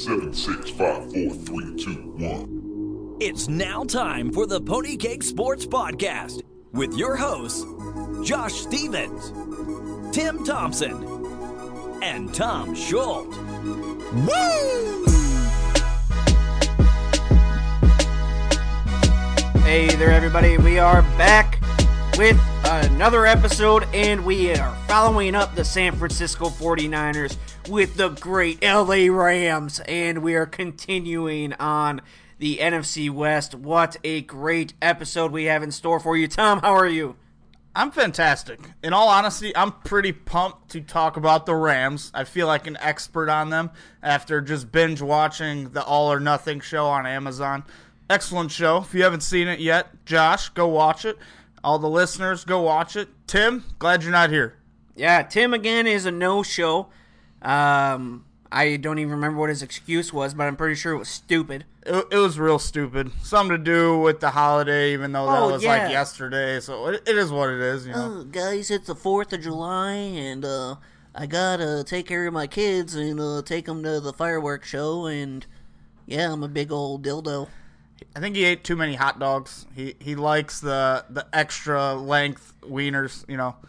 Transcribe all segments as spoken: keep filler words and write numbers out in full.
seven, six, five, four, three, two, one. It's now time for the Pony Cake Sports Podcast with your hosts, Josh Stevens, Tim Thompson, and Tom Schultz. Woo! Hey there, everybody. We are back with another episode, and we are following up the San Francisco forty-niners with the great L A Rams, and we are continuing on the N F C West. What a great episode we have in store for you. Tom, how are you? I'm fantastic. In all honesty, I'm pretty pumped to talk about the Rams. I feel like an expert on them after just binge watching the All or Nothing show on Amazon. Excellent show. If you haven't seen it yet, Josh, go watch it. All the listeners, go watch it. Tim, glad you're not here. Yeah, Tim again is a no-show. Um, I don't even remember what his excuse was, but I'm pretty sure it was stupid. It, it was real stupid. Something to do with the holiday, even though that Oh, was yeah. like yesterday. So it, it is what it is, you know. Oh, guys, it's the fourth of July, and uh, I gotta take care of my kids and uh, take them to the fireworks show, and yeah, I'm a big old dildo. I think he ate too many hot dogs. He he likes the the extra length wieners, you know.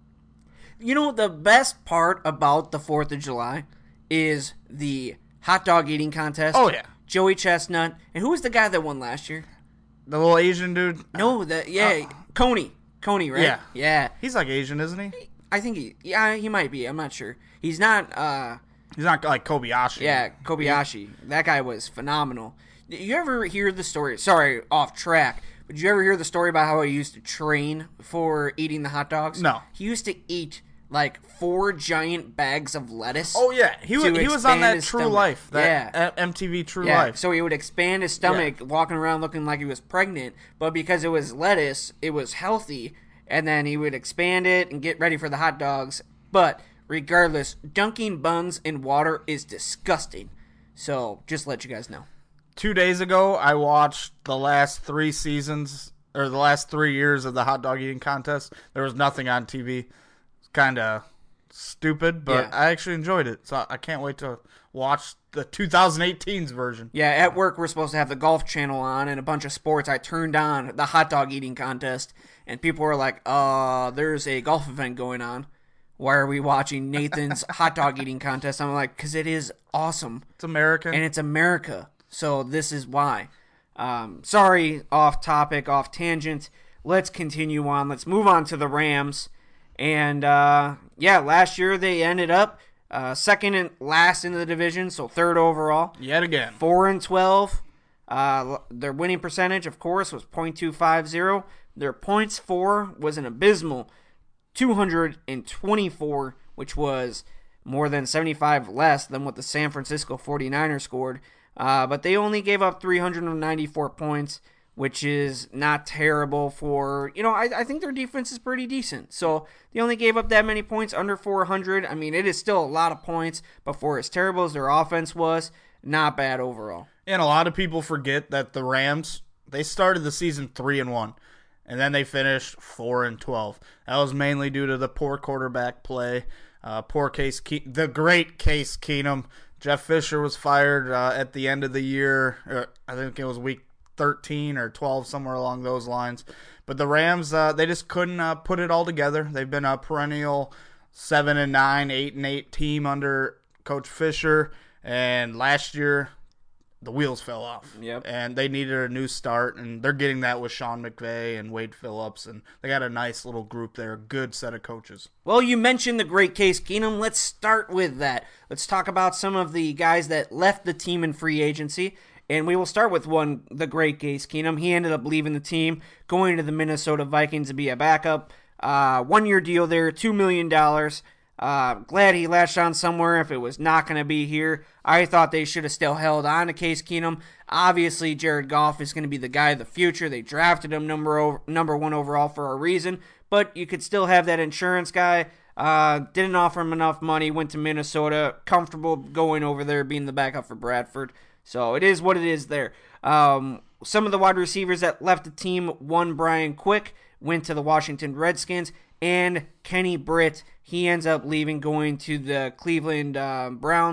You know, the best part about the fourth of July is the hot dog eating contest. Oh, yeah. Joey Chestnut. And who was the guy that won last year? The little Asian dude. No, the yeah, Uh, Coney. Coney, right? Yeah. Yeah. He's like Asian, isn't he? I think he, yeah, he might be. I'm not sure. He's not, uh, He's not like Kobayashi. yeah, Kobayashi. That guy was phenomenal. Did you ever hear the story? Sorry, off track. But did you ever hear the story about how he used to train for eating the hot dogs? No. He used to eat like four giant bags of lettuce. Oh yeah, he was to he was on expand that his True stomach. Life, that Yeah. A- M T V True Yeah, Life. so he would expand his stomach, walking around looking like he was pregnant, but because it was lettuce, it was healthy, and then he would expand it and get ready for the hot dogs. But regardless, dunking buns in water is disgusting. So just to let you guys know. Two days ago, I watched the last three seasons or the last three years of the hot dog eating contest. There was nothing on T V. It's kind of stupid, but Yeah. I actually enjoyed it. So I can't wait to watch the twenty eighteen's version. Yeah, at work we're supposed to have the golf channel on and a bunch of sports. I turned on the hot dog eating contest, and people were like, uh, there's a golf event going on. Why are we watching Nathan's hot dog eating contest? I'm like, because it is awesome. It's American. And it's America, so this is why. Um, sorry, off topic, off tangent. Let's continue on. Let's move on to the Rams. And, uh, yeah, last year they ended up uh, second and last in the division, so third overall. Yet again. four and twelve. Uh, their winning percentage, of course, was point two five zero. Their points for was an abysmal two hundred twenty-four, which was more than seventy-five less than what the San Francisco forty-niners scored. Uh, but they only gave up three hundred ninety-four points, which is not terrible for, you know, I, I think their defense is pretty decent. So they only gave up that many points, under four hundred. I mean, it is still a lot of points, but for as terrible as their offense was, not bad overall. And a lot of people forget that the Rams, they started the season three and one, and then they finished four and twelve. That was mainly due to the poor quarterback play, uh, poor Case, Ke- the great Case Keenum. Jeff Fisher was fired uh, at the end of the year. Uh, I think it was week thirteen or twelve, somewhere along those lines. But the Rams, uh, they just couldn't uh, put it all together. They've been a perennial seven and nine, eight and eight team under Coach Fisher, and last year the wheels fell off. Yep. And they needed a new start, and they're getting that with Sean McVay and Wade Phillips, and they got a nice little group there, a good set of coaches. Well, you mentioned the great Case Keenum. Let's start with that. Let's talk about some of the guys that left the team in free agency. And we will start with one, the great Case Keenum. He ended up leaving the team, going to the Minnesota Vikings to be a backup. Uh, one-year deal there, two million dollars. Uh, glad he latched on somewhere if it was not going to be here. I thought they should have still held on to Case Keenum. Obviously, Jared Goff is going to be the guy of the future. They drafted him number over, number one overall for a reason, but you could still have that insurance guy. Uh, didn't offer him enough money, went to Minnesota, comfortable going over there, being the backup for Bradford. So it is what it is there. Um, some of the wide receivers that left the team, one Brian Quick, went to the Washington Redskins, and Kenny Britt, he ends up leaving, going to the Cleveland uh, Browns.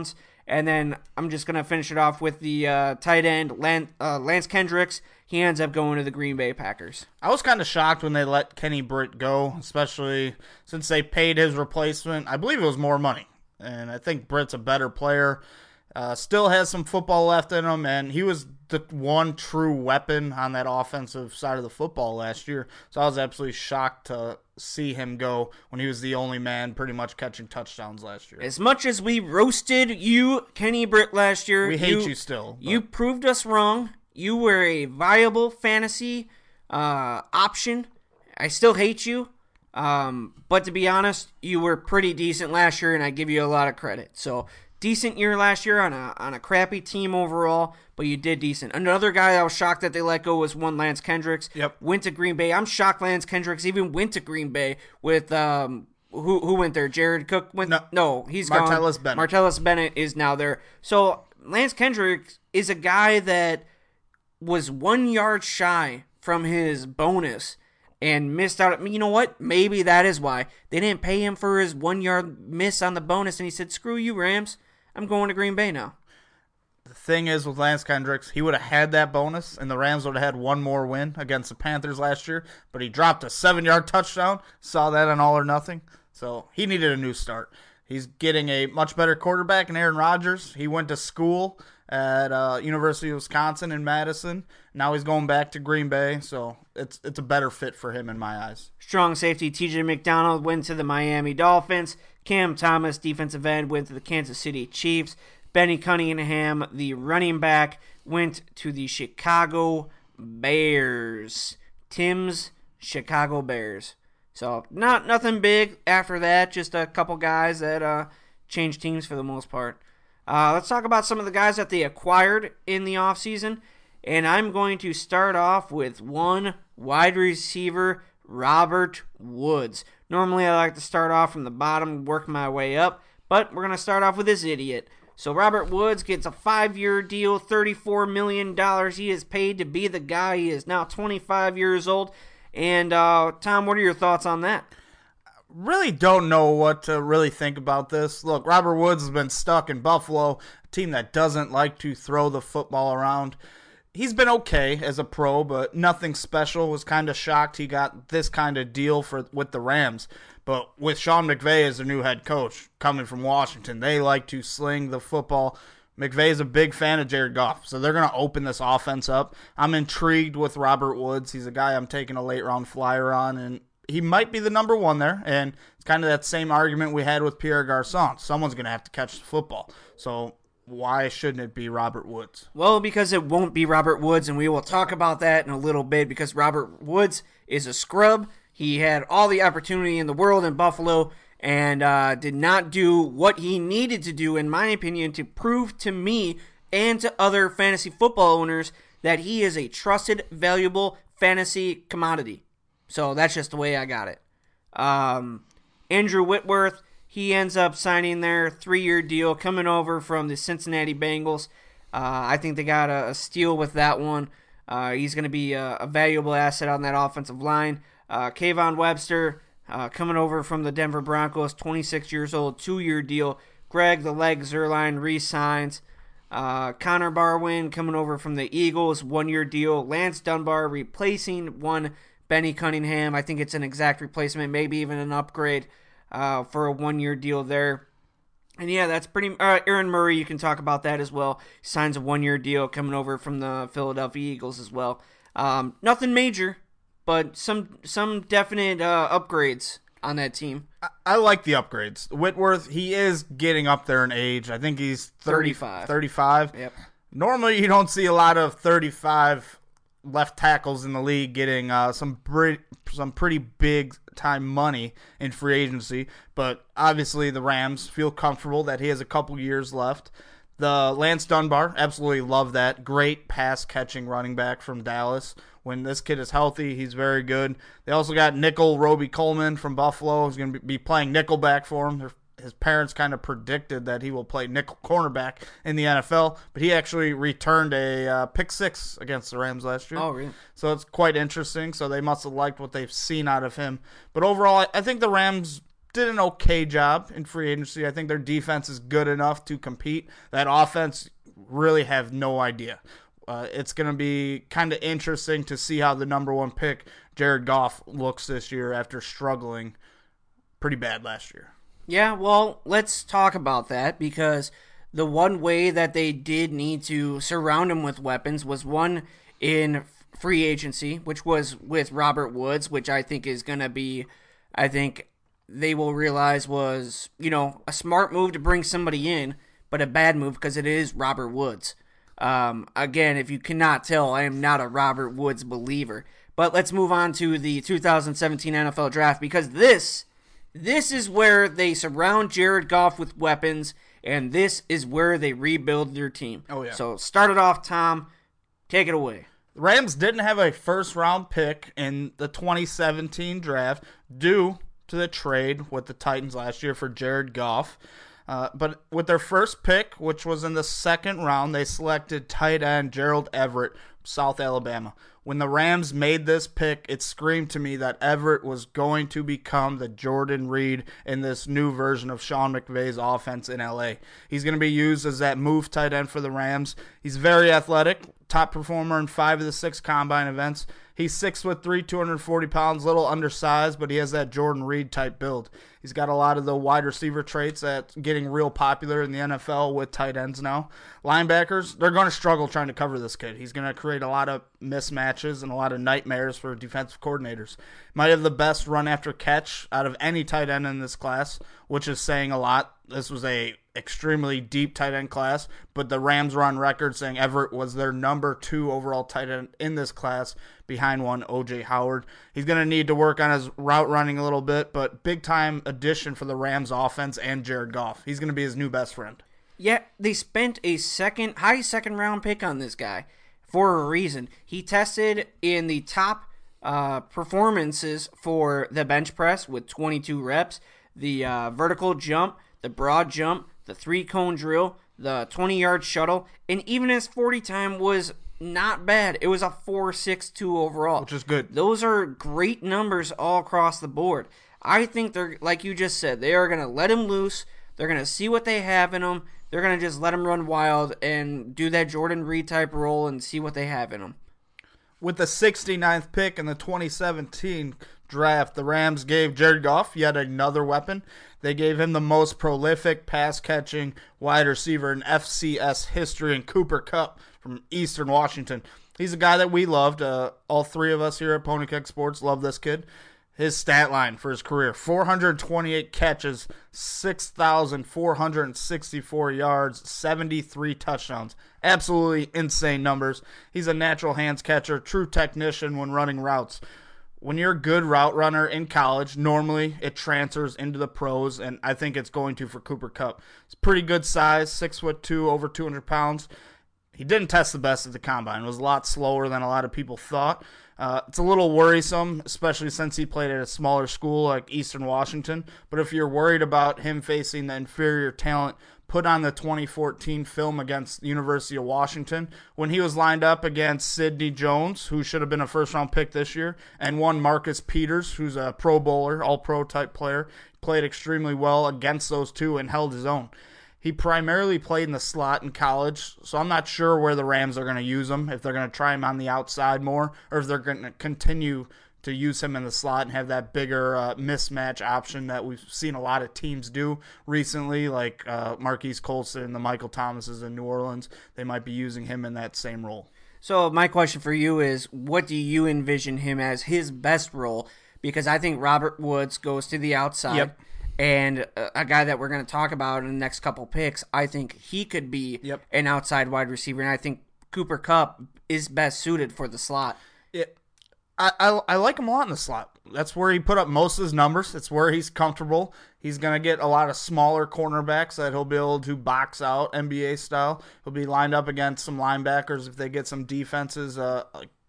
And then I'm just going to finish it off with the uh, tight end, Lance, uh, Lance Kendricks. He ends up going to the Green Bay Packers. I was kind of shocked when they let Kenny Britt go, especially since they paid his replacement. I believe it was more money, and I think Britt's a better player. Uh, still has some football left in him, and he was the one true weapon on that offensive side of the football last year. So I was absolutely shocked to see him go when he was the only man pretty much catching touchdowns last year. As much as we roasted you, Kenny Britt, last year, we hate you, you still. But you proved us wrong. You were a viable fantasy uh, option. I still hate you. Um, but to be honest, you were pretty decent last year, and I give you a lot of credit. So, decent year last year on a on a crappy team overall, but you did decent. Another guy I was shocked that they let go was one Lance Kendricks. Yep. Went to Green Bay. I'm shocked Lance Kendricks even went to Green Bay with um who who went there? Jared Cook went. No, no he's Martellus gone. Bennett. Martellus Bennett is now there. So Lance Kendricks is a guy that was one yard shy from his bonus and missed out. You know what? Maybe that is why they didn't pay him for his one yard miss on the bonus, and he said, "Screw you, Rams. I'm going to Green Bay now." The thing is with Lance Kendricks, he would have had that bonus, and the Rams would have had one more win against the Panthers last year, but he dropped a seven-yard touchdown. Saw that on All or Nothing. So he needed a new start. He's getting a much better quarterback in Aaron Rodgers. He went to school at uh, University of Wisconsin in Madison. Now he's going back to Green Bay, so it's it's a better fit for him in my eyes. Strong safety T J McDonald went to the Miami Dolphins. Cam Thomas, defensive end, went to the Kansas City Chiefs. Benny Cunningham, the running back, went to the Chicago Bears. Tim's Chicago Bears. So not nothing big after that, just a couple guys that uh, changed teams for the most part. Uh, let's talk about some of the guys that they acquired in the offseason. And I'm going to start off with one wide receiver, Robert Woods. Normally I like to start off from the bottom, work my way up, but we're going to start off with this idiot. So Robert Woods gets a five-year deal, thirty-four million dollars. He is paid to be the guy. He is now twenty-five years old. And, uh, Tom, what are your thoughts on that? Really don't know what to really think about this. Look, Robert Woods has been stuck in Buffalo, a team that doesn't like to throw the football around. He's been okay as a pro, but nothing special. Was kind of shocked he got this kind of deal for with the Rams. But with Sean McVay as their new head coach, coming from Washington, they like to sling the football. McVay's a big fan of Jared Goff, so they're going to open this offense up. I'm intrigued with Robert Woods. He's a guy I'm taking a late-round flyer on, and he might be the number one there. And it's kind of that same argument we had with Pierre Garçon. Someone's going to have to catch the football. So why shouldn't it be Robert Woods? Well, because it won't be Robert Woods, and we will talk about that in a little bit, because Robert Woods is a scrub. He had all the opportunity in the world in Buffalo and uh, did not do what he needed to do, in my opinion, to prove to me and to other fantasy football owners that he is a trusted, valuable fantasy commodity. So that's just the way I got it. Um, Andrew Whitworth, he ends up signing their three-year deal, coming over from the Cincinnati Bengals. Uh, I think they got a, a steal with that one. Uh, he's going to be a, a valuable asset on that offensive line. Uh, Kayvon Webster, uh, coming over from the Denver Broncos, twenty-six years old, two-year deal. Greg the Leg Zuerlein re-signs. Uh, Connor Barwin coming over from the Eagles, one-year deal. Lance Dunbar replacing one Benny Cunningham. I think it's an exact replacement, maybe even an upgrade uh, for a one-year deal there. And yeah, that's pretty. Uh, Aaron Murray, you can talk about that as well. He signs a one-year deal coming over from the Philadelphia Eagles as well. Um, nothing major, but some some definite uh, upgrades on that team. I, I like the upgrades. Whitworth, he is getting up there in age. I think he's thirty, thirty-five. thirty-five. Yep. Normally, you don't see a lot of thirty-five left tackles in the league getting uh, some pretty, some pretty big time money in free agency, but obviously the Rams feel comfortable that he has a couple years left. The Lance Dunbar, absolutely love that. Great pass catching running back from Dallas. When this kid is healthy, he's very good. They also got nickel Roby Coleman from Buffalo. He's going to be playing nickelback for him. His parents kind of predicted that he will play nickel cornerback in the N F L, but he actually returned a uh, pick six against the Rams last year. Oh, really? So it's quite interesting. So they must have liked what they've seen out of him. But overall, I think the Rams did an okay job in free agency. I think their defense is good enough to compete. That offense, really have no idea. Uh, it's going to be kind of interesting to see how the number one pick, Jared Goff, looks this year after struggling pretty bad last year. Yeah, well, let's talk about that, because the one way that they did need to surround him with weapons was one in free agency, which was with Robert Woods, which I think is going to be, I think they will realize was, you know, a smart move to bring somebody in, but a bad move because it is Robert Woods. Um, again, if you cannot tell, I am not a Robert Woods believer. But let's move on to the two thousand seventeen N F L Draft, because this, this is where they surround Jared Goff with weapons, and this is where they rebuild their team. Oh, yeah. So start it off, Tom. Take it away. The Rams didn't have a first-round pick in the twenty seventeen draft due to the trade with the Titans last year for Jared Goff. Uh, but with their first pick, which was in the second round, they selected tight end Gerald Everett, South Alabama. When the Rams made this pick, it screamed to me that Everett was going to become the Jordan Reed in this new version of Sean McVay's offense in L A. He's going to be used as that move tight end for the Rams. He's very athletic, top performer in five of the six combine events. He's six foot three, two hundred forty pounds, little undersized, but he has that Jordan Reed type build. He's got a lot of the wide receiver traits that's getting real popular in the N F L with tight ends now. Linebackers, they're going to struggle trying to cover this kid. He's going to create a lot of mismatches and a lot of nightmares for defensive coordinators. Might have the best run after catch out of any tight end in this class, which is saying a lot. This was a extremely deep tight end class, but the Rams were on record saying Everett was their number two overall tight end in this class, behind one O J Howard. He's going to need to work on his route running a little bit, but big time addition for the Rams offense and Jared Goff. He's going to be his new best friend. Yeah, they spent a second, high second round pick on this guy for a reason. He tested in the top uh, performances for the bench press with twenty-two reps, the uh, vertical jump, the broad jump, the three-cone drill, the twenty-yard shuttle, and even his forty time was not bad. It was a four six two overall. Which is good. Those are great numbers all across the board. I think they're, like you just said, they are going to let him loose. They're going to see what they have in him. They're going to just let him run wild and do that Jordan Reed type role and see what they have in him. With the sixty-ninth pick in the twenty seventeen draft, the Rams gave Jared Goff yet another weapon. They gave him the most prolific pass-catching wide receiver in F C S history in Cooper Kupp from Eastern Washington. He's a guy that we loved. Uh, all three of us here at Pony Keg Sports love this kid. His stat line for his career, four hundred twenty-eight catches, six thousand four hundred sixty-four yards, seventy-three touchdowns. Absolutely insane numbers. He's a natural hands catcher, true technician when running routes. When you're a good route runner in college, normally it transfers into the pros, and I think it's going to for Cooper Kupp. He's pretty good size, six foot two, over two hundred pounds. He didn't test the best at the combine. It was a lot slower than a lot of people thought. Uh, it's a little worrisome, especially since he played at a smaller school like Eastern Washington. But if you're worried about him facing the inferior talent, put on the twenty fourteen film against the University of Washington when he was lined up against Sidney Jones, who should have been a first-round pick this year, and one Marcus Peters, who's a Pro Bowler, all-pro type player. Played extremely well against those two and held his own. He primarily played in the slot in college, so I'm not sure where the Rams are going to use him, if they're going to try him on the outside more, or if they're going to continue to use him in the slot and have that bigger uh, mismatch option that we've seen a lot of teams do recently, like uh, Marquise Colston and the Michael Thomases in New Orleans. They might be using him in that same role. So my question for you is, what do you envision him as his best role? Because I think Robert Woods goes to the outside. Yep. And a guy that we're going to talk about in the next couple picks, I think he could be Yep. an outside wide receiver, and I think Cooper Kupp is best suited for the slot. Yeah, I, I, I like him a lot in the slot. That's where he put up most of his numbers. It's where he's comfortable. He's going to get a lot of smaller cornerbacks that he'll be able to box out N B A style. He'll be lined up against some linebackers if they get some defenses uh,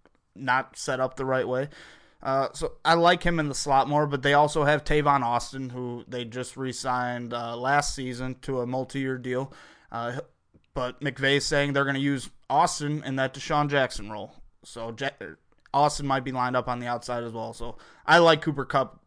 not set up the right way. Uh, so I like him in the slot more, but they also have Tavon Austin, who they just re-signed uh, last season to a multi-year deal. Uh, but McVay's saying they're going to use Austin in that Deshaun Jackson role. So Ja- Austin might be lined up on the outside as well. So I like Cooper Kupp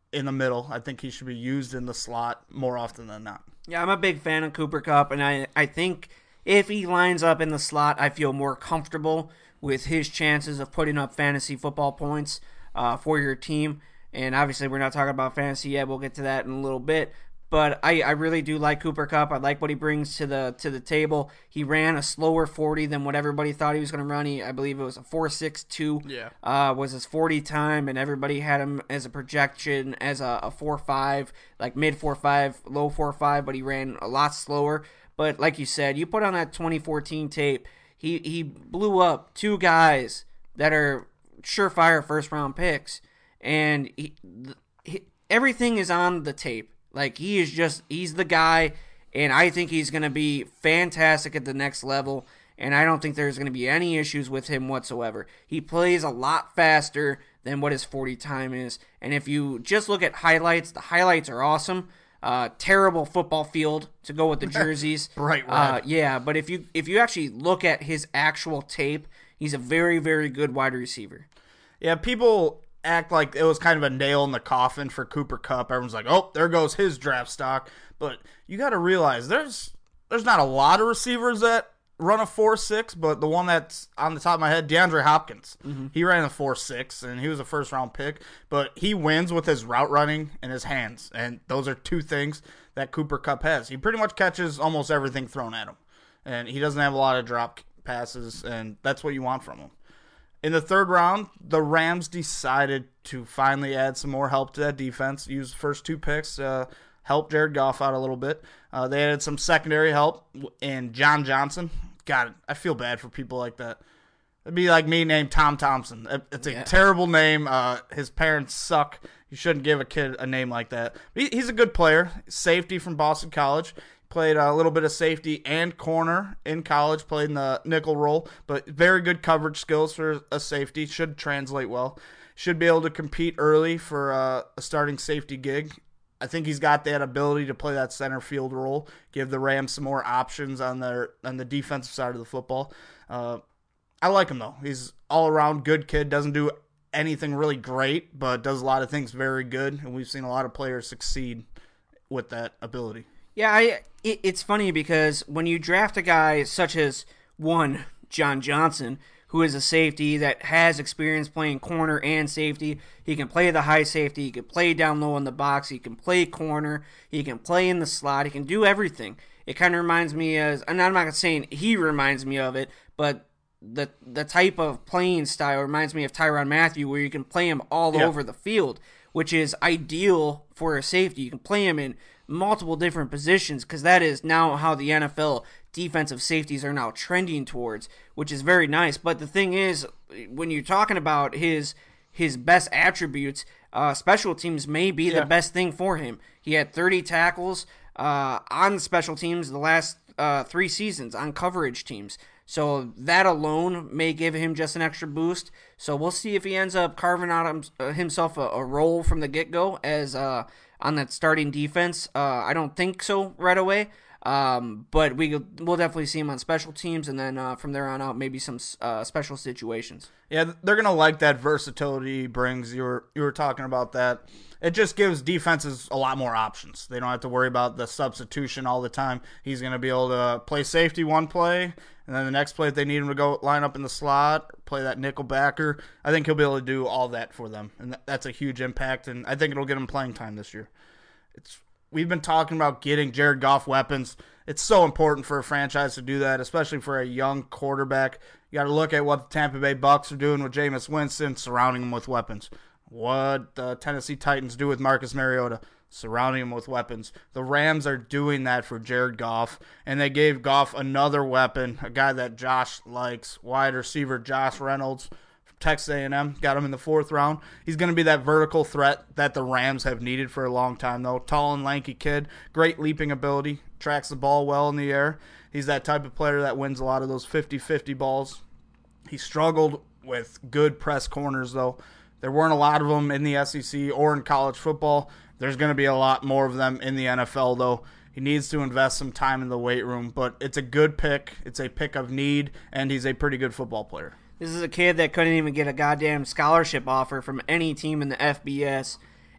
in the middle. I think he should be used in the slot more often than not. Yeah, I'm a big fan of Cooper Kupp, and I, I think if he lines up in the slot, I feel more comfortable with his chances of putting up fantasy football points uh, for your team. And obviously, we're not talking about fantasy yet. We'll get to that in a little bit. But I, I really do like Cooper Kupp. I like what he brings to the to the table. He ran a slower forty than what everybody thought he was going to run. He, I believe it was a four six two. Yeah. Uh, was his forty time, and everybody had him as a projection as a, a four five, like mid four five, low four five, but he ran a lot slower. But like you said, you put on that twenty fourteen tape, he, he blew up two guys that are surefire first-round picks, and he, he, everything is on the tape. Like, he is just, he's the guy, and I think he's going to be fantastic at the next level, and I don't think there's going to be any issues with him whatsoever. He plays a lot faster than what his forty time is, and if you just look at highlights, the highlights are awesome. Uh, terrible football field to go with the jerseys. Bright red. Uh, yeah, but if you if you actually look at his actual tape, he's a very, very good wide receiver. Yeah, people act like it was kind of a nail in the coffin for Cooper Kupp. Everyone's like, oh, there goes his draft stock. But you got to realize there's there's not a lot of receivers that run a four six, but the one that's on the top of my head, DeAndre Hopkins. Mm-hmm. He ran a four six, and he was a first-round pick. But he wins with his route running and his hands, and those are two things that Cooper Kupp has. He pretty much catches almost everything thrown at him, and he doesn't have a lot of drop passes, and that's what you want from him. In the third round, the Rams decided to finally add some more help to that defense, use the first two picks to uh, help Jared Goff out a little bit. Uh, they added some secondary help in John Johnson. God, I feel bad for people like that. It'd be like me named Tom Thompson. It's a yeah. terrible name. Uh, his parents suck. You shouldn't give a kid a name like that. He, he's a good player. Safety from Boston College. Played a little bit of safety and corner in college, played in the nickel role, but very good coverage skills for a safety. Should translate well. Should be able to compete early for uh, a starting safety gig. I think he's got that ability to play that center field role, give the Rams some more options on their on the defensive side of the football. Uh, I like him, though. He's all-around good kid, doesn't do anything really great, but does a lot of things very good, and we've seen a lot of players succeed with that ability. Yeah, I, it, it's funny because when you draft a guy such as, one, John Johnson, who is a safety that has experience playing corner and safety, he can play the high safety, he can play down low in the box, he can play corner, he can play in the slot, he can do everything. It kind of reminds me as, and I'm not saying he reminds me of it, but the the type of playing style reminds me of Tyrann Mathieu, where you can play him all yeah. over the field, which is ideal for a safety. You can play him in multiple different positions because that is now how the N F L defensive safeties are now trending towards, which is very nice. But the thing is, when you're talking about his his best attributes, uh, special teams may be yeah. the best thing for him. He had thirty tackles uh, on special teams the last uh, three seasons on coverage teams. So that alone may give him just an extra boost. So we'll see if he ends up carving out himself a, a role from the get-go as uh, on that starting defense. Uh, I don't think so right away, um, but we, we'll definitely see him on special teams, and then uh, from there on out, maybe some uh, special situations. Yeah, they're going to like that versatility he brings. You were, you were talking about that. It just gives defenses a lot more options. They don't have to worry about the substitution all the time. He's going to be able to play safety one play, and then the next play, if they need him to go line up in the slot, play that nickel backer, I think he'll be able to do all that for them. And that's a huge impact, and I think it'll get him playing time this year. It's We've been talking about getting Jared Goff weapons. It's so important for a franchise to do that, especially for a young quarterback. You got to look at what the Tampa Bay Bucks are doing with Jameis Winston, surrounding him with weapons. What the Tennessee Titans do with Marcus Mariota, surrounding him with weapons. The Rams are doing that for Jared Goff, and they gave Goff another weapon, a guy that Josh likes, wide receiver Josh Reynolds from Texas A and M. Got him in the fourth round. He's going to be that vertical threat that the Rams have needed for a long time, though. Tall and lanky kid, great leaping ability, tracks the ball well in the air. He's that type of player that wins a lot of those fifty-fifty balls. He struggled with good press corners, though. There weren't a lot of them in the S E C or in college football. There's going to be a lot more of them in the N F L, though. He needs to invest some time in the weight room, but it's a good pick. It's a pick of need, and he's a pretty good football player. This is a kid that couldn't even get a goddamn scholarship offer from any team in the F B S,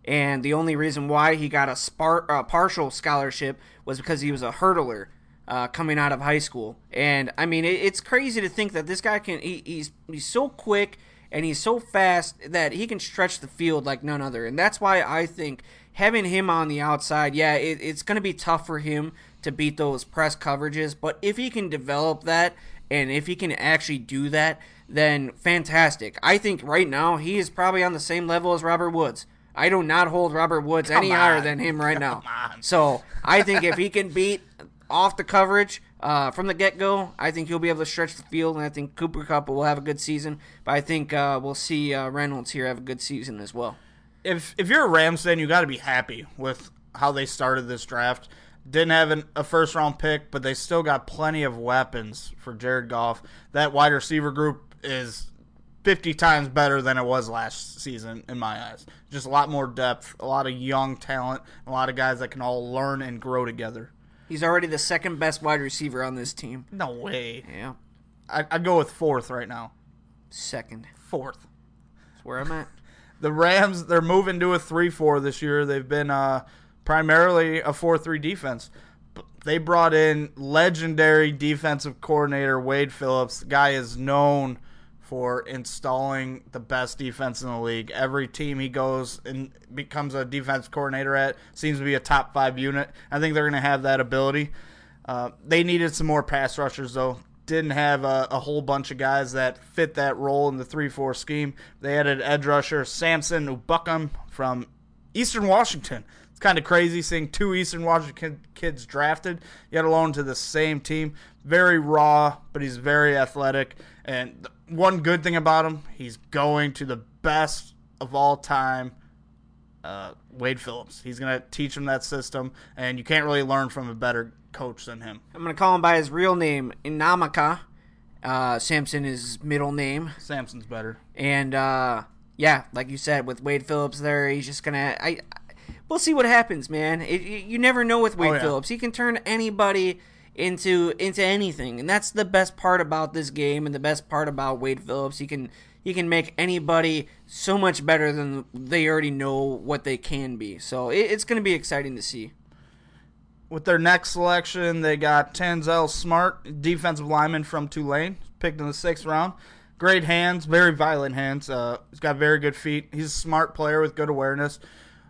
and the only reason why he got a spar- uh, partial scholarship was because he was a hurdler uh, coming out of high school. And I mean, it, it's crazy to think that this guy can. He, he's he's so quick and he's so fast that he can stretch the field like none other. And that's why I think having him on the outside, yeah, it, it's going to be tough for him to beat those press coverages. But if he can develop that, and if he can actually do that, then fantastic. I think right now he is probably on the same level as Robert Woods. I do not hold Robert Woods Come any on. higher than him right now. Come on. So I think if he can beat off the coverage uh, from the get-go, I think he'll be able to stretch the field, and I think Cooper Kupp will have a good season. But I think uh, we'll see uh, Reynolds here have a good season as well. If if you're a Rams fan, you got to be happy with how they started this draft. Didn't have an, a first-round pick, but they still got plenty of weapons for Jared Goff. That wide receiver group is fifty times better than it was last season in my eyes. Just a lot more depth, a lot of young talent, a lot of guys that can all learn and grow together. He's already the second best wide receiver on this team. No way. Yeah, I, I'd go with fourth right now. second. Fourth. That's where I'm at. The Rams, they're moving to a three four this year. They've been uh, primarily a four three defense. They brought in legendary defensive coordinator Wade Phillips. The guy is known for installing the best defense in the league. Every team he goes and becomes a defense coordinator at seems to be a top five unit. I think they're going to have that ability. Uh, they needed some more pass rushers, though. Didn't have a, a whole bunch of guys that fit that role in the three four scheme. They added edge rusher Samson Ubuckham from Eastern Washington. It's kind of crazy seeing two Eastern Washington kids drafted, yet alone to the same team. Very raw, but he's very athletic. And one good thing about him, he's going to the best of all time, uh, Wade Phillips. He's going to teach him that system, and you can't really learn from a better coach than him. I'm going to call him by his real name, Inamaka. Uh, Samson is his middle name. Samson's better. And, uh, yeah, like you said, with Wade Phillips there, he's just going to... I. We'll see what happens, man. It, you never know with Wade Oh, yeah. Phillips. He can turn anybody into into anything, and that's the best part about this game, and the best part about Wade Phillips. He can he can make anybody so much better than they already know what they can be. So it, it's going to be exciting to see. With their next selection, they got Tanzel Smart, defensive lineman from Tulane, picked in the sixth round. Great hands, very violent hands. Uh, he's got very good feet. He's a smart player with good awareness.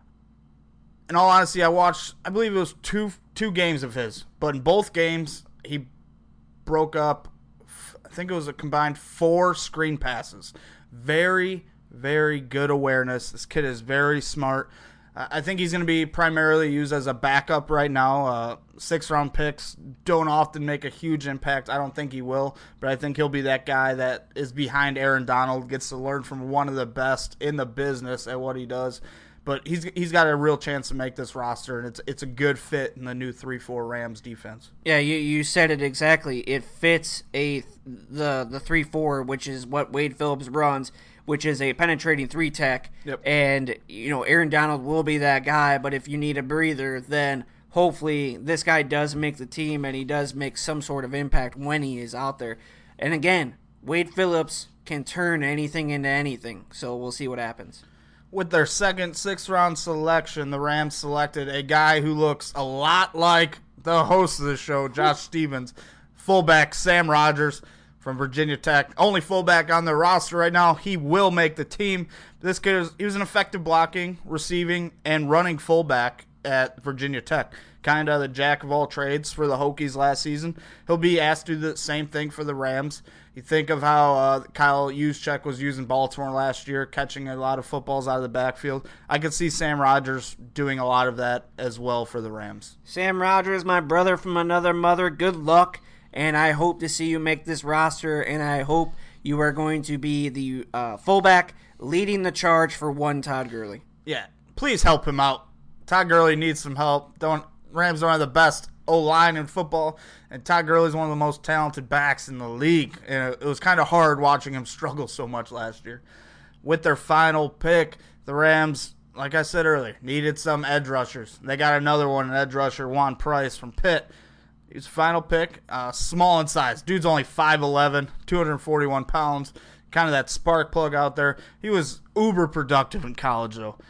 In all honesty, I watched, I believe it was two two games of his, but in both games, he broke up, I think it was a combined four screen passes. Very, very good awareness. This kid is very smart. Uh, I think he's going to be primarily used as a backup right now. Uh, six-round picks don't often make a huge impact. I don't think he will, but I think he'll be that guy that is behind Aaron Donald, gets to learn from one of the best in the business at what he does. But he's he's got a real chance to make this roster, and it's it's a good fit in the new three four Rams defense. Yeah, you, you said it exactly. It fits a the the three four, which is what Wade Phillips runs, which is a penetrating three tech. Yep. And you know Aaron Donald will be that guy, but if you need a breather, then hopefully this guy does make the team and he does make some sort of impact when he is out there. And again, Wade Phillips can turn anything into anything, so we'll see what happens. With their second sixth-round selection, the Rams selected a guy who looks a lot like the host of the show, Josh Stevens, fullback Sam Rogers from Virginia Tech. Only fullback on the roster right now. He will make the team. This kid is, he was an effective blocking, receiving, and running fullback at Virginia Tech. Kind of the jack of all trades for the Hokies last season. He'll be asked to do the same thing for the Rams. You think of how uh, Kyle Juszczyk was using Baltimore last year, catching a lot of footballs out of the backfield. I could see Sam Rogers doing a lot of that as well for the Rams. Sam Rogers, my brother from another mother, good luck, and I hope to see you make this roster, and I hope you are going to be the uh, fullback leading the charge for one Todd Gurley. Yeah, please help him out. Todd Gurley needs some help. Don't Rams don't have the best O-line in football, and Todd Gurley is one of the most talented backs in the league. And it was kind of hard watching him struggle so much last year. With their final pick, the Rams, like I said earlier, needed some edge rushers. They got another one, an edge rusher, Juan Price from Pitt. He's final pick, uh, small in size. Dude's only five eleven, two hundred forty-one pounds, kind of that spark plug out there. He was uber productive in college, though.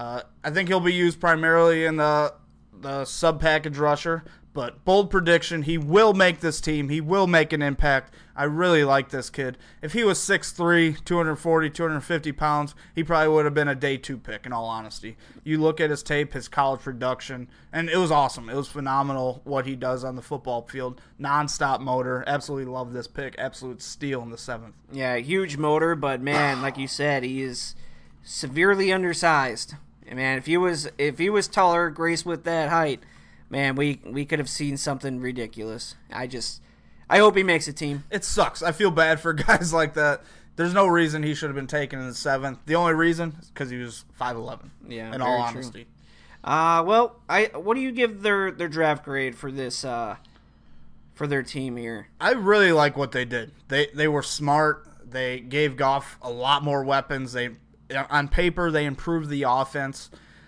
Uh, I think he'll be used primarily in the the sub package rusher. But bold prediction, he will make this team. He will make an impact. I really like this kid. If he was six three, two forty, two fifty pounds, he probably would have been a day two pick, in all honesty. You look at his tape, his college production, and it was awesome. It was phenomenal what he does on the football field. Non-stop motor. Absolutely love this pick. Absolute steal in the seventh. Yeah, huge motor, but man, like you said, he is severely undersized. And man, if he was if he was taller, Grace with that height, man, we we could have seen something ridiculous. I just, I hope he makes a team. It sucks. I feel bad for guys like that. There's no reason he should have been taken in the seventh. The only reason is because he was five eleven. Yeah, in all honesty. True. Uh, well, I what do you give their, their draft grade for this uh for their team here? I really like what they did. They they were smart. They gave Goff a lot more weapons. They on paper they improved the offense.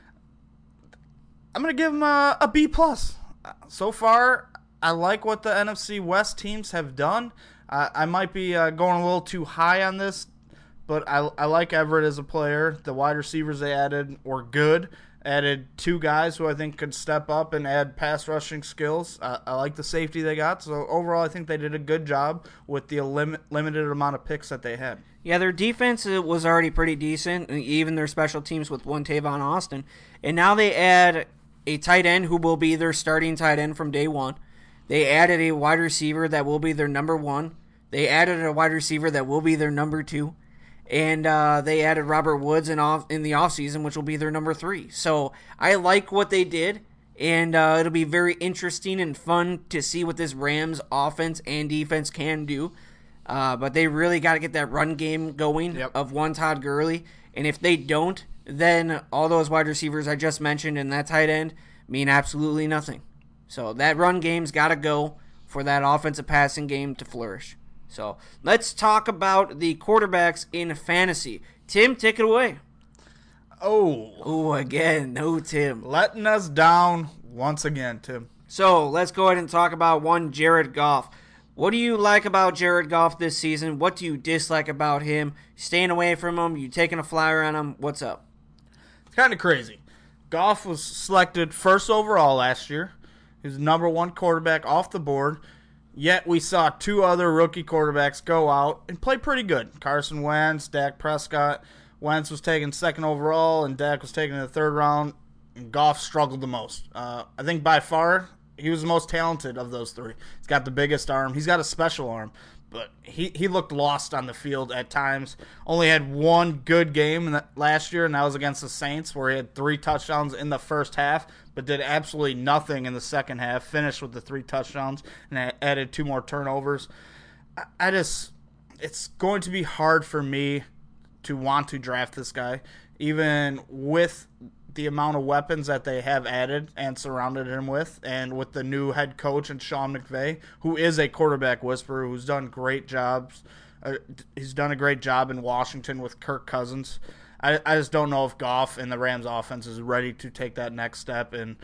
I'm going to give him a, a B plus. So far, I like what the N F C West teams have done. Uh, I might be uh, going a little too high on this, but I, I like Everett as a player. The wide receivers they added were good. Added two guys who I think could step up and add pass rushing skills. Uh, I like the safety they got. So overall, I think they did a good job with the lim- limited amount of picks that they had. Yeah, their defense was already pretty decent, even their special teams with one Tavon Austin. And now they add a tight end who will be their starting tight end from day one. They added a wide receiver that will be their number one. They added a wide receiver that will be their number two. And uh, they added Robert Woods in, off, in the offseason, which will be their number three. So I like what they did, and uh, it'll be very interesting and fun to see what this Rams offense and defense can do. Uh, but they really got to get that run game going yep. of one Todd Gurley. And if they don't, then all those wide receivers I just mentioned and that tight end mean absolutely nothing. So that run game's got to go for that offensive passing game to flourish. So let's talk about the quarterbacks in fantasy. Tim, take it away. Oh. Oh, again, no Tim. Letting us down once again, Tim. So let's go ahead and talk about one Jared Goff. What do you like about Jared Goff this season? What do you dislike about him? Staying away from him? You taking a flyer on him? What's up? It's kind of crazy. Goff was selected first overall last year. He was the number one quarterback off the board. Yet we saw two other rookie quarterbacks go out and play pretty good. Carson Wentz, Dak Prescott. Wentz was taken second overall, and Dak was taken in the third round. And Goff struggled the most. Uh, I think by far he was the most talented of those three. He's got the biggest arm. He's got a special arm. But he, he looked lost on the field at times. Only had one good game in the, last year, and that was against the Saints, where he had three touchdowns in the first half, but did absolutely nothing in the second half. Finished with the three touchdowns and added two more turnovers. I, I just, it's going to be hard for me to want to draft this guy, even with the amount of weapons that they have added and surrounded him with, and with the new head coach and Sean McVay, who is a quarterback whisperer, who's done great jobs. Uh, he's done a great job in Washington with Kirk Cousins. I, I just don't know if Goff and the Rams offense is ready to take that next step, and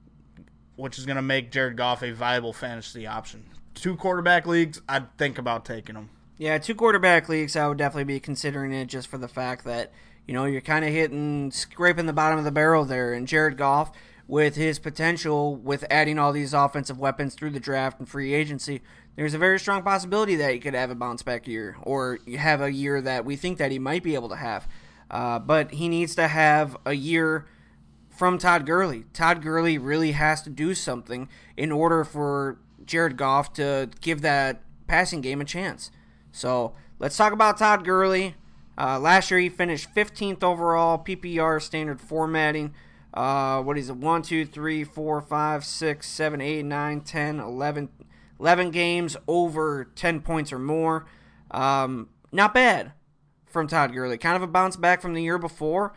which is going to make Jared Goff a viable fantasy option. Two quarterback leagues, I'd think about taking him. Yeah, two quarterback leagues, I would definitely be considering it just for the fact that, you know, you're kind of hitting, scraping the bottom of the barrel there. And Jared Goff, with his potential, with adding all these offensive weapons through the draft and free agency, there's a very strong possibility that he could have a bounce-back year, or have a year that we think that he might be able to have. Uh, but he needs to have a year from Todd Gurley. Todd Gurley really has to do something in order for Jared Goff to give that passing game a chance. So let's talk about Todd Gurley. Uh, last year he finished fifteenth overall, P P R standard formatting. Uh, what is it? one, two, three, four, five, six, seven, eight, nine, ten, eleven, eleven games over ten points or more. Um, not bad from Todd Gurley. Kind of a bounce back from the year before.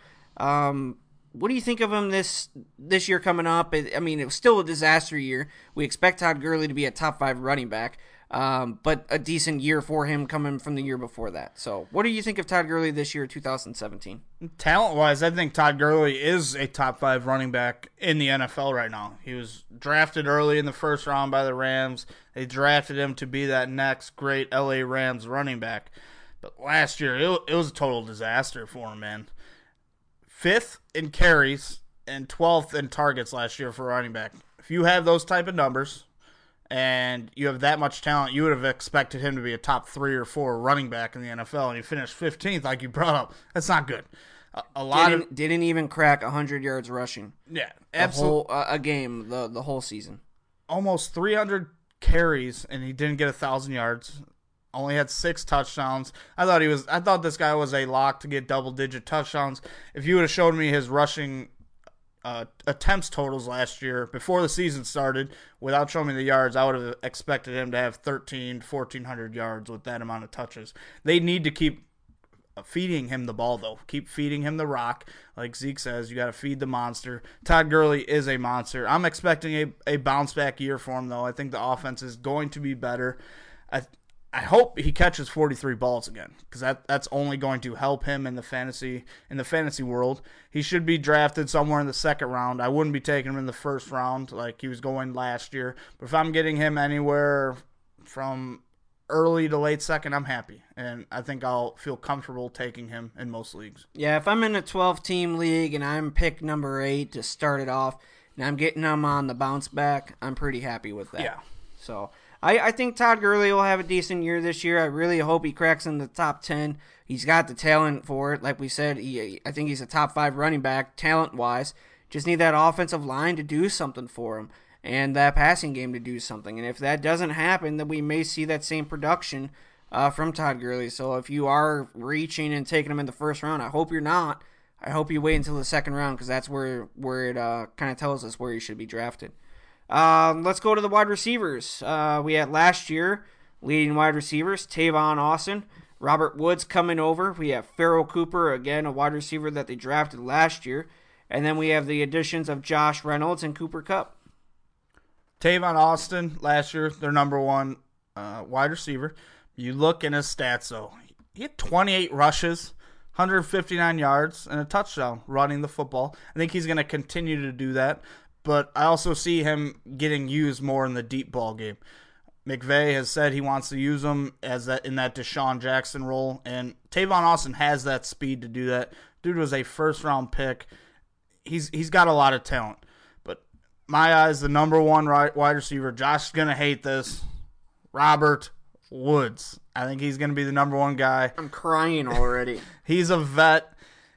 Um, what do you think of him this this year coming up? I mean, it was still a disaster year. We expect Todd Gurley to be a top five running back. Um, but a decent year for him coming from the year before that. So what do you think of Todd Gurley this year, two thousand seventeen? Talent-wise, I think Todd Gurley is a top five running back in the N F L right now. He was drafted early in the first round by the Rams. They drafted him to be that next great L A Rams running back. But last year, it, it was a total disaster for him, man. fifth in carries and twelfth in targets last year for running back. If you have those type of numbers and you have that much talent, you would have expected him to be a top three or four running back in the N F L, and he finished fifteenth like you brought up. That's not good. A, a lot didn't, of didn't even crack one hundred yards rushing. Yeah, the absolutely. whole, uh, a game, the, the whole season. Almost three hundred carries, and he didn't get one thousand yards. Only had six touchdowns. I thought he was. I thought this guy was a lock to get double-digit touchdowns. If you would have showed me his rushing uh, attempts totals last year before the season started, without showing me the yards, I would have expected him to have thirteen, fourteen hundred yards with that amount of touches. They need to keep feeding him the ball, though. Keep feeding him the rock. Like Zeke says, you got to feed the monster. Todd Gurley is a monster. I'm expecting a, a bounce-back year for him, though. I think the offense is going to be better. I I hope he catches forty-three balls again, because that, that's only going to help him in the fantasy in the fantasy world. He should be drafted somewhere in the second round. I wouldn't be taking him in the first round like he was going last year. But if I'm getting him anywhere from early to late second, I'm happy. And I think I'll feel comfortable taking him in most leagues. Yeah, if I'm in a twelve-team league and I'm pick number eight to start it off, and I'm getting him on the bounce back, I'm pretty happy with that. Yeah. So I, I think Todd Gurley will have a decent year this year. I really hope he cracks in the top ten. He's got the talent for it. Like we said, he, I think he's a top five running back, talent-wise. Just need that offensive line to do something for him and that passing game to do something. And if that doesn't happen, then we may see that same production uh, from Todd Gurley. So if you are reaching and taking him in the first round, I hope you're not. I hope you wait until the second round, because that's where, where it uh, kind of tells us where he should be drafted. Um, let's go to the wide receivers. Uh, we had last year leading wide receivers, Tavon Austin, Robert Woods coming over. We have Pharoh Cooper, again, a wide receiver that they drafted last year. And then we have the additions of Josh Reynolds and Cooper Kupp. Tavon Austin, last year, their number one uh, wide receiver. You look in his stats, though. He had twenty-eight rushes, one hundred fifty-nine yards, and a touchdown running the football. I think he's going to continue to do that. But I also see him getting used more in the deep ball game. McVay has said he wants to use him as that in that Deshaun Jackson role, and Tavon Austin has that speed to do that. Dude was a first-round pick. He's he's got a lot of talent. But my eyes, the number one wide receiver, Josh is going to hate this, Robert Woods. I think he's going to be the number one guy. I'm crying already. He's a vet.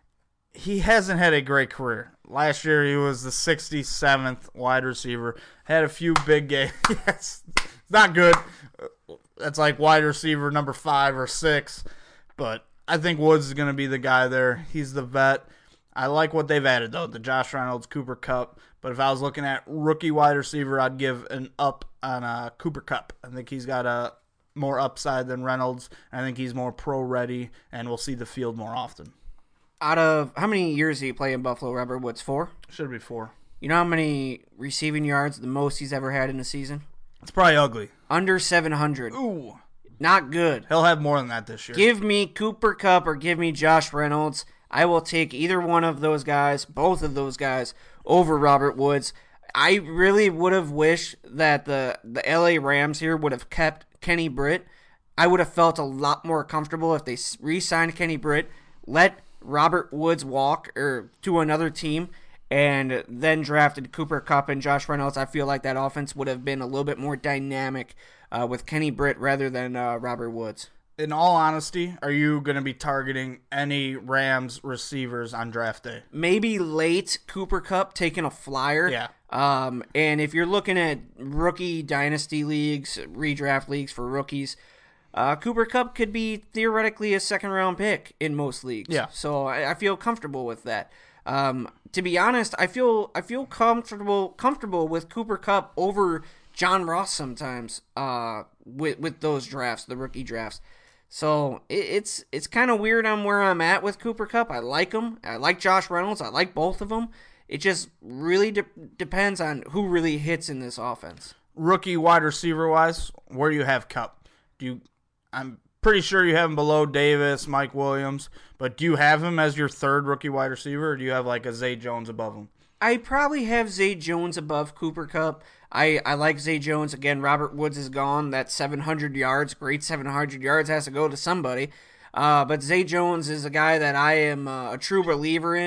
He hasn't had a great career. Last year, he was the sixty-seventh wide receiver. Had a few big games. Yes, it's not good. That's like wide receiver number five or six. But I think Woods is going to be the guy there. He's the vet. I like what they've added, though, the Josh Reynolds, Cooper Kupp. But if I was looking at rookie wide receiver, I'd give an up on uh, Cooper Kupp. I think he's got a more upside than Reynolds. I think he's more pro-ready, and we'll see the field more often. Out of how many years did he play in Buffalo, Robert Woods? Four? Should be four. You know how many receiving yards, the most he's ever had in a season? It's probably ugly. Under seven hundred. Ooh. Not good. He'll have more than that this year. Give me Cooper Kupp or give me Josh Reynolds. I will take either one of those guys, both of those guys, over Robert Woods. I really would have wished that the, the L A Rams here would have kept Kenny Britt. I would have felt a lot more comfortable if they re-signed Kenny Britt, let Robert Woods walk or to another team, and then drafted Cooper Kupp and Josh Reynolds. I feel like that offense would have been a little bit more dynamic uh, with Kenny Britt rather than uh, Robert Woods. In all honesty, are you going to be targeting any Rams receivers on draft day? Maybe late Cooper Kupp taking a flyer. Yeah. Um, and if you're looking at rookie dynasty leagues, redraft leagues for rookies, Uh, Cooper Kupp could be theoretically a second-round pick in most leagues. Yeah. So I, I feel comfortable with that. Um, to be honest, I feel I feel comfortable comfortable with Cooper Kupp over John Ross sometimes. Uh, with with those drafts, the rookie drafts. So it, it's it's kind of weird on where I'm at with Cooper Kupp. I like him. I like Josh Reynolds. I like both of them. It just really de- depends on who really hits in this offense. Rookie wide receiver wise, where do you have Kupp? Do you? I'm pretty sure you have him below Davis, Mike Williams, but do you have him as your third rookie wide receiver, or do you have like a Zay Jones above him? I probably have Zay Jones above Cooper Kupp. I, I like Zay Jones. Again, Robert Woods is gone. That seven hundred yards, great seven hundred yards, has to go to somebody. Uh, but Zay Jones is a guy that I am uh, a true believer in,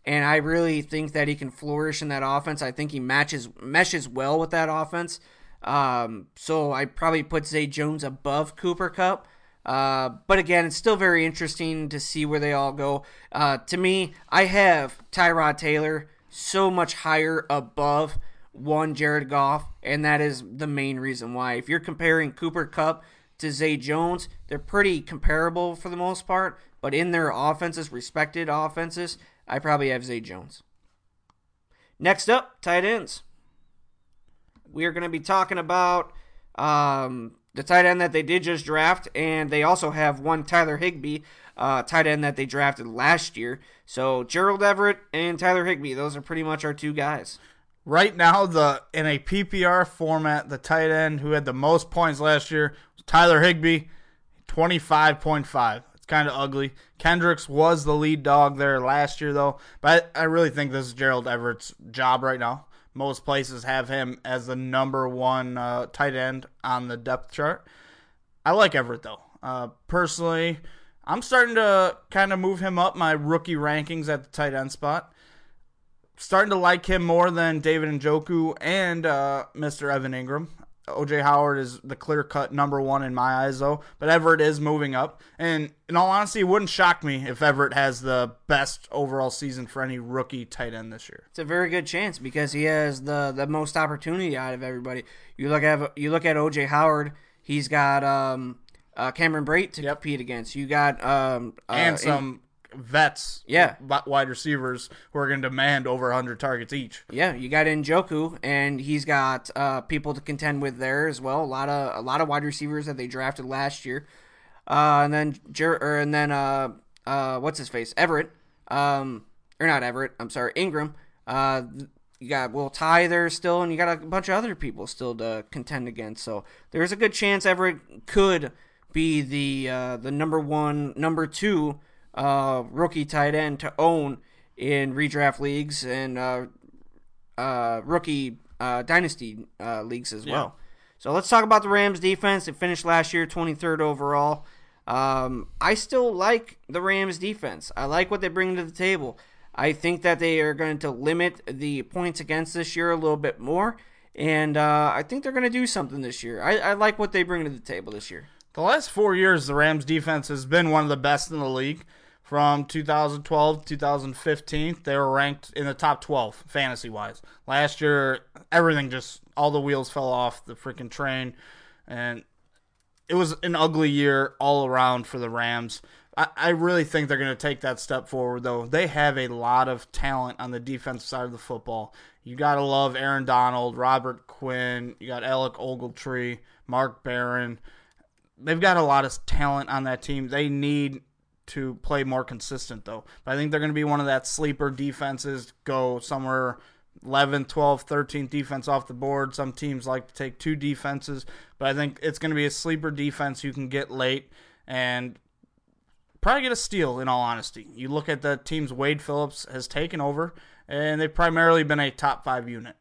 and I really think that he can flourish in that offense. I think he matches meshes well with that offense. Um, so I probably put Zay Jones above Cooper Kupp. Uh, but again, it's still very interesting to see where they all go. Uh, to me, I have Tyrod Taylor so much higher above one Jared Goff, and that is the main reason why. If you're comparing Cooper Kupp to Zay Jones, they're pretty comparable for the most part, but in their offenses, respected offenses, I probably have Zay Jones. Next up, tight ends. We are going to be talking about um, the tight end that they did just draft, and they also have one Tyler Higbee, uh, tight end that they drafted last year. So Gerald Everett and Tyler Higbee, those are pretty much our two guys. Right now, the in a P P R format, the tight end who had the most points last year was Tyler Higbee, twenty-five point five. It's kind of ugly. Kendricks was the lead dog there last year, though. But I really think this is Gerald Everett's job right now. Most places have him as the number one uh, tight end on the depth chart. I like Everett, though. Uh, personally, I'm starting to kind of move him up my rookie rankings at the tight end spot. Starting to like him more than David Njoku and uh, Mister Evan Ingram. O J Howard is the clear-cut number one in my eyes, though. But Everett is moving up. And in all honesty, it wouldn't shock me if Everett has the best overall season for any rookie tight end this year. It's a very good chance because he has the, the most opportunity out of everybody. You look at you look at O J Howard. He's got um, uh, Cameron Brate to Yep. compete against. You got um, uh, And some vets, Yeah. wide receivers who are going to demand over one hundred targets each. Yeah, you got Njoku, and he's got uh, people to contend with there as well. A lot of a lot of wide receivers that they drafted last year, uh, and then Jer- or, and then uh, uh, what's his face Everett, um, or not Everett? I'm sorry, Ingram. Uh, you got Will Ty there still, and you got a bunch of other people still to contend against. So there's a good chance Everett could be the uh, the number one, number two uh, rookie tight end to own in redraft leagues and uh, uh, rookie uh, dynasty uh, leagues as well. Yeah. So let's talk about the Rams defense. It finished last year twenty-third overall. Um, I still like the Rams defense. I like what they bring to the table. I think that they are going to limit the points against this year a little bit more, and uh, I think they're going to do something this year. I, I like what they bring to the table this year. The last four years, the Rams defense has been one of the best in the league. From two thousand twelve to two thousand fifteen, they were ranked in the top twelve, fantasy-wise. Last year, everything just, all the wheels fell off the freaking train, and it was an ugly year all around for the Rams. I, I really think they're going to take that step forward, though. They have a lot of talent on the defensive side of the football. You got to love Aaron Donald, Robert Quinn, you got Alec Ogletree, Mark Barron. They've got a lot of talent on that team. They need to play more consistent, though. But I think they're going to be one of that sleeper defenses, go somewhere eleven, twelve, thirteen defense off the board. Some teams like to take two defenses, but I think it's going to be a sleeper defense you can get late and probably get a steal, in all honesty. You look at the teams Wade Phillips has taken over, and they've primarily been a top five unit.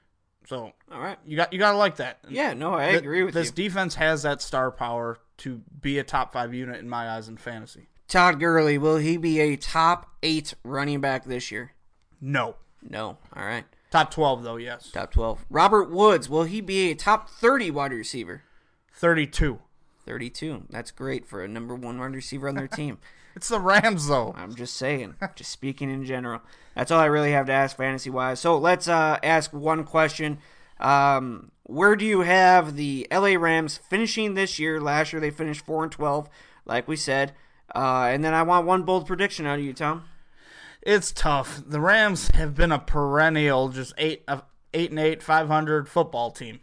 So All right. you got you got to like that. Yeah, no, I Th- agree with this you. This defense has that star power to be a top five unit in my eyes in fantasy. Todd Gurley, will he be a top eight running back this year? No. No. All right. Top twelve, though, yes. Top twelve. Robert Woods, will he be a top thirty wide receiver? thirty-two. thirty-two. That's great for a number one wide receiver on their team. It's the Rams, though. I'm just saying. Just speaking in general. That's all I really have to ask fantasy-wise. So let's uh, ask one question. Um, where do you have the L A Rams finishing this year? Last year they finished four and twelve, like we said. Uh, and then I want one bold prediction out of you, Tom. It's tough. The Rams have been a perennial, just eight, uh, eight and eight, five hundred football team.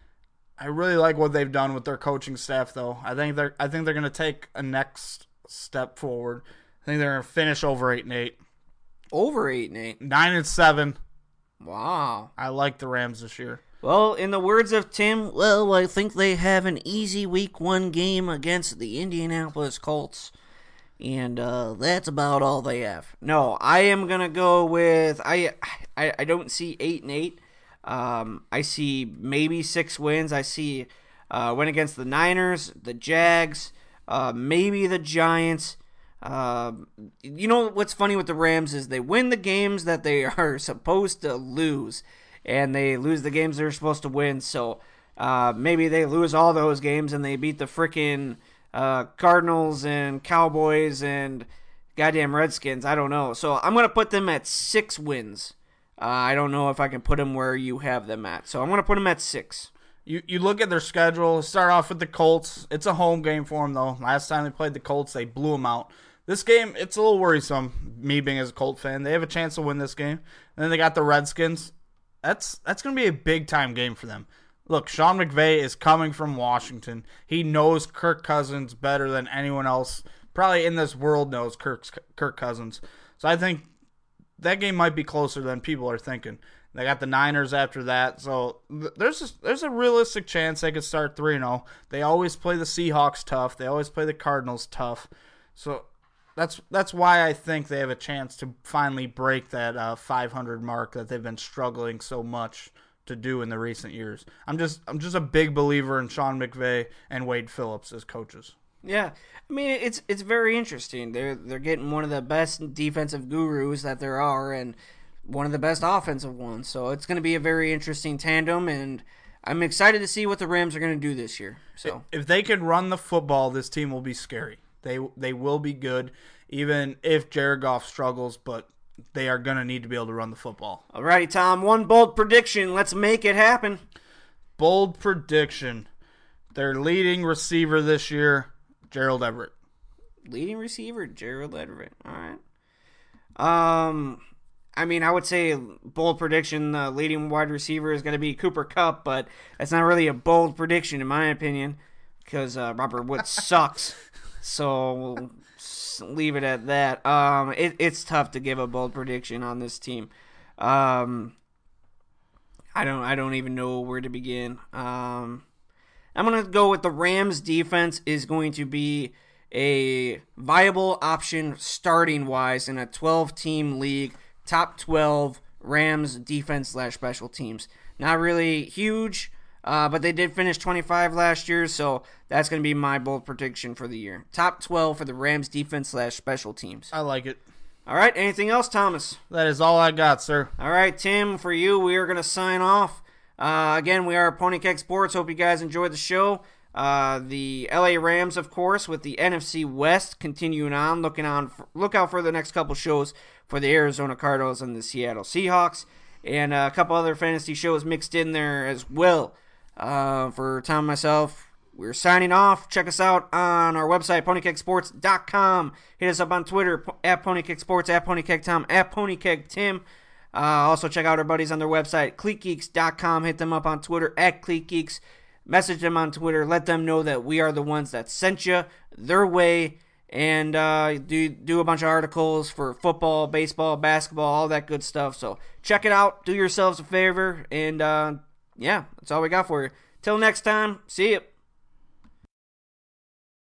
I really like what they've done with their coaching staff, though. I think they're, I think they're going to take a next step forward. I think they're going to finish over eight and eight, Over eight and eight. nine and seven. Wow. I like the Rams this year. Well, in the words of Tim, well, I think they have an easy week one game against the Indianapolis Colts. And uh, that's about all they have. No, I am gonna go with I. I, I don't see eight and eight. Um, I see maybe six wins. I see uh, win against the Niners, the Jags, uh, maybe the Giants, Uh, you know what's funny with the Rams is they win the games that they are supposed to lose, and they lose the games they're supposed to win. So uh, maybe they lose all those games and they beat the freaking uh, Cardinals and Cowboys and goddamn Redskins. I don't know. So I'm going to put them at six wins. Uh, I don't know if I can put them where you have them at. So I'm going to put them at six. You you look at their schedule, start off with the Colts. It's a home game for them, though. Last time they played the Colts, they blew them out. This game, it's a little worrisome, me being as a Colt fan. They have a chance to win this game. And then they got the Redskins. That's that's going to be a big-time game for them. Look, Sean McVay is coming from Washington. He knows Kirk Cousins better than anyone else probably in this world knows Kirk, Kirk Cousins. So I think that game might be closer than people are thinking. They got the Niners after that. So there's a, there's a realistic chance they could start three and oh. They always play the Seahawks tough. They always play the Cardinals tough. So that's that's why I think they have a chance to finally break that uh, five hundred mark that they've been struggling so much to do in the recent years. I'm just I'm just a big believer in Sean McVay and Wade Phillips as coaches. Yeah, I mean it's it's very interesting. They're they're getting one of the best defensive gurus that there are, and one of the best offensive ones. So it's going to be a very interesting tandem, and I'm excited to see what the Rams are going to do this year. So if they can run the football, this team will be scary. They they will be good, even if Jared Goff struggles, but they are going to need to be able to run the football. All righty, Tom, one bold prediction. Let's make it happen. Bold prediction. Their leading receiver this year, Gerald Everett. Leading receiver, Gerald Everett. All right. Um, I mean, I would say bold prediction, the leading wide receiver is going to be Cooper Kupp, but that's not really a bold prediction in my opinion because uh, Robert Woods sucks. So we'll leave it at that. Um, it, it's tough to give a bold prediction on this team. Um, I don't I don't even know where to begin. Um, I'm going to go with the Rams defense is going to be a viable option starting-wise in a twelve-team league, top twelve Rams defense slash special teams. Not really huge, uh, but they did finish twenty-five last year, so that's going to be my bold prediction for the year. Top twelve for the Rams defense slash special teams. I like it. All right, anything else, Thomas? That is all I got, sir. All right, Tim, for you, we are going to sign off. Uh, again, we are Pony Keg Sports. Hope you guys enjoyed the show. Uh, the L A Rams, of course, with the N F C West continuing on. Looking on, for, look out for the next couple shows for the Arizona Cardinals and the Seattle Seahawks, and uh, a couple other fantasy shows mixed in there as well. Uh, for Tom and myself, we're signing off. Check us out on our website, pony keg sports dot com. Hit us up on Twitter, at PonyKegSports, at PonyKegTom, at PonyKegTim. Uh, also, check out our buddies on their website, cleat geeks dot com. Hit them up on Twitter, at CleatGeeks. Message them on Twitter. Let them know that we are the ones that sent you their way. And uh, do, do a bunch of articles for football, baseball, basketball, all that good stuff. So check it out. Do yourselves a favor. And, uh, yeah, that's all we got for you. Till next time, see you.